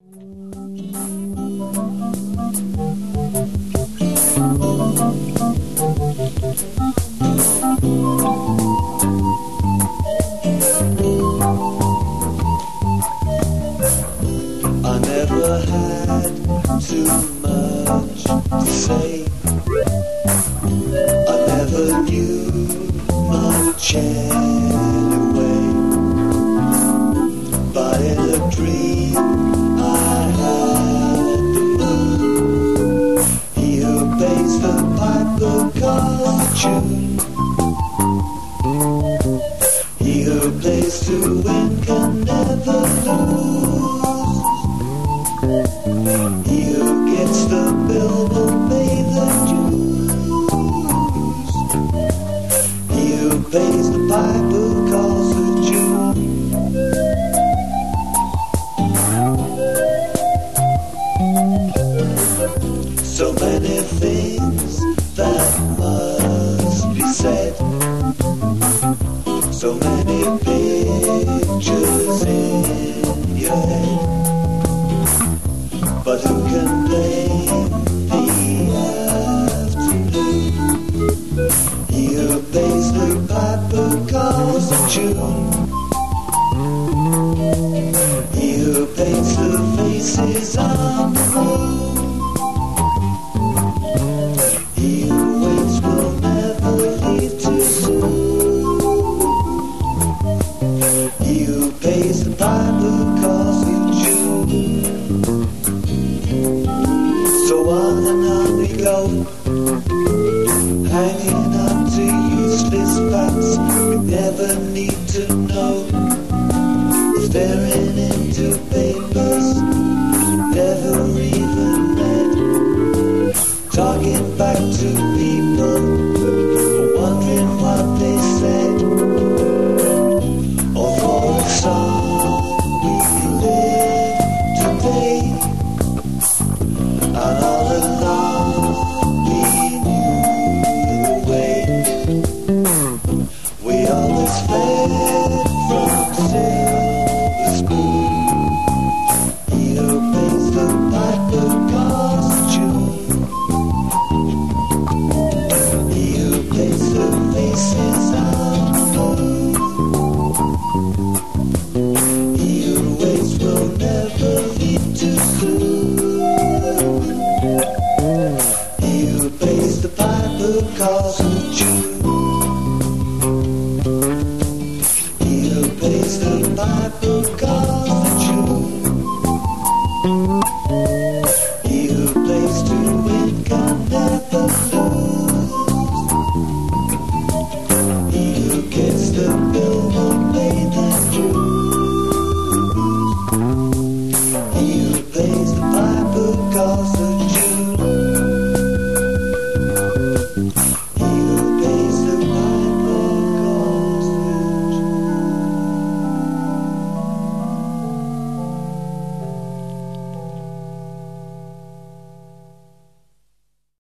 I never had too much to say. I never knew much anyway. But in a dream I had the moon. He who pays the piper calls the tune. He who plays to win can never lose. He who gets the bill will pay the dues. He who pays the piper calls the tune. So many things that must be said. So many pictures in your head. But who can blame the afternoon? He who pays the piper calls the tune. He who paints the faces on the moon. He who waits will never leave too soon. He who pays the piper calls the tune. So on and on we go, hanging on to useless facts we never need to know. Staring into papers never even read. Talking back to people, wondering what they said. Or for a song we live today. And all along we knew the way. We always fed from silver spoon. He who pays the piper calls the tune. He who plays the faces on the moon. He who waits will never leave too soon. He who pays the piper calls the tune. He who pays the piper calls the tune. He who plays to win can never lose. He who gets the bill will pay the dues. He who pays the piper calls the